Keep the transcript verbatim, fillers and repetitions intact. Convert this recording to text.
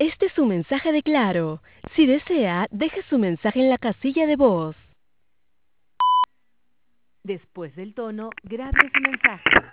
Este es su mensaje de Claro. Si desea, deje su mensaje en la casilla de voz. Después del tono, grabe su mensaje.